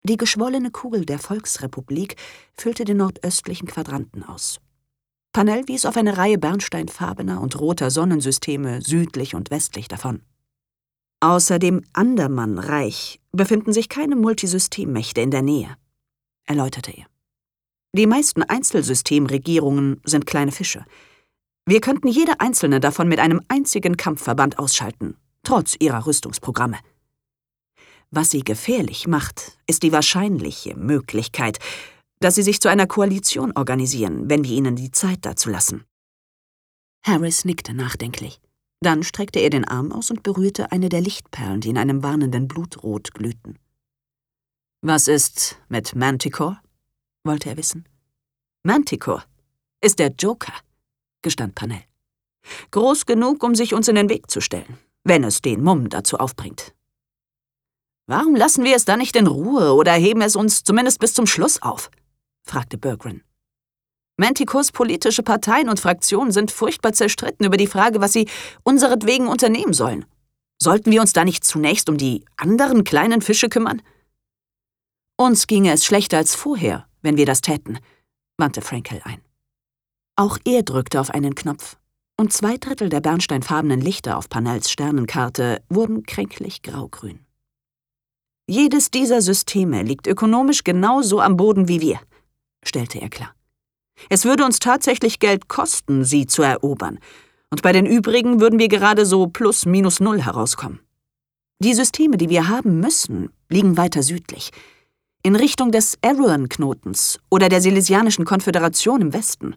Die geschwollene Kugel der Volksrepublik füllte den nordöstlichen Quadranten aus. Parnell wies auf eine Reihe bernsteinfarbener und roter Sonnensysteme südlich und westlich davon. Außer dem Andaman-Reich befinden sich keine Multisystemmächte in der Nähe, erläuterte er. Die meisten Einzelsystemregierungen sind kleine Fische. Wir könnten jede einzelne davon mit einem einzigen Kampfverband ausschalten, trotz ihrer Rüstungsprogramme. Was sie gefährlich macht, ist die wahrscheinliche Möglichkeit, dass sie sich zu einer Koalition organisieren, wenn wir ihnen die Zeit dazu lassen. Harris nickte nachdenklich. Dann streckte er den Arm aus und berührte eine der Lichtperlen, die in einem warnenden Blutrot glühten. »Was ist mit Manticore?« wollte er wissen. »Manticore ist der Joker«, gestand Parnell. »Groß genug, um sich uns in den Weg zu stellen, wenn es den Mumm dazu aufbringt.« »Warum lassen wir es dann nicht in Ruhe oder heben es uns zumindest bis zum Schluss auf?« fragte Berggren. »Manticores politische Parteien und Fraktionen sind furchtbar zerstritten über die Frage, was sie unseretwegen unternehmen sollen. Sollten wir uns da nicht zunächst um die anderen kleinen Fische kümmern?« »Uns ginge es schlechter als vorher, wenn wir das täten«, wandte Frankel ein. Auch er drückte auf einen Knopf, und 2/3 der bernsteinfarbenen Lichter auf Parnells Sternenkarte wurden kränklich graugrün. »Jedes dieser Systeme liegt ökonomisch genauso am Boden wie wir«, stellte er klar. »Es würde uns tatsächlich Geld kosten, sie zu erobern, und bei den übrigen würden wir gerade so plus minus null herauskommen. Die Systeme, die wir haben müssen, liegen weiter südlich, in Richtung des Aruan-Knotens oder der Silesianischen Konföderation im Westen.«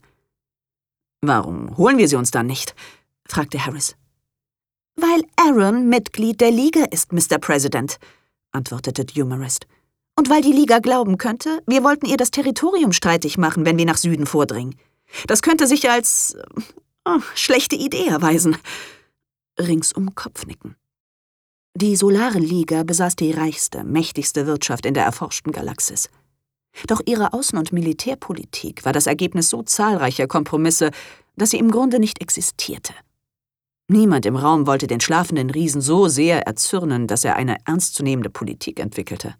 »Warum holen wir sie uns dann nicht?« fragte Harris. »Weil Aruan Mitglied der Liga ist, Mr. President«, antwortete Dumarest. »Und weil die Liga glauben könnte, wir wollten ihr das Territorium streitig machen, wenn wir nach Süden vordringen. Das könnte sich als schlechte Idee erweisen.« Ringsum Kopfnicken. Die Solare Liga besaß die reichste, mächtigste Wirtschaft in der erforschten Galaxis. Doch ihre Außen- und Militärpolitik war das Ergebnis so zahlreicher Kompromisse, dass sie im Grunde nicht existierte. Niemand im Raum wollte den schlafenden Riesen so sehr erzürnen, dass er eine ernstzunehmende Politik entwickelte.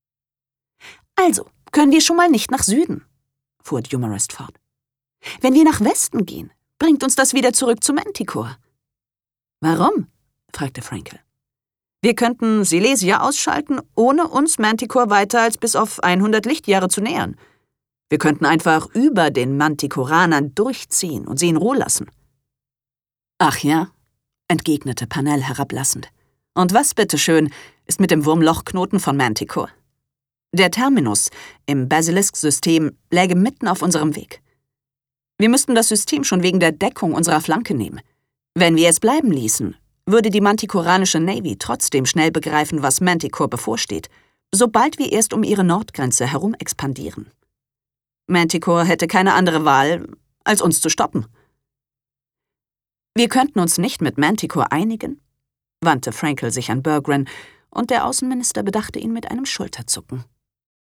»Also können wir schon mal nicht nach Süden«, fuhr Dumarest fort. »Wenn wir nach Westen gehen, bringt uns das wieder zurück zu Manticore.« »Warum?« fragte Frankel. »Wir könnten Silesia ausschalten, ohne uns Manticore weiter als bis auf 100 Lichtjahre zu nähern. Wir könnten einfach über den Mantikoranern durchziehen und sie in Ruhe lassen.« »Ach ja«, entgegnete Parnell herablassend. »Und was, bitteschön, ist mit dem Wurmlochknoten von Manticore? Der Terminus im Basilisk-System läge mitten auf unserem Weg. Wir müssten das System schon wegen der Deckung unserer Flanke nehmen. Wenn wir es bleiben ließen, würde die mantikoranische Navy trotzdem schnell begreifen, was Manticore bevorsteht, sobald wir erst um ihre Nordgrenze herum expandieren. Manticore hätte keine andere Wahl, als uns zu stoppen.« »Wir könnten uns nicht mit Manticore einigen?« wandte Frankel sich an Berggren, und der Außenminister bedachte ihn mit einem Schulterzucken.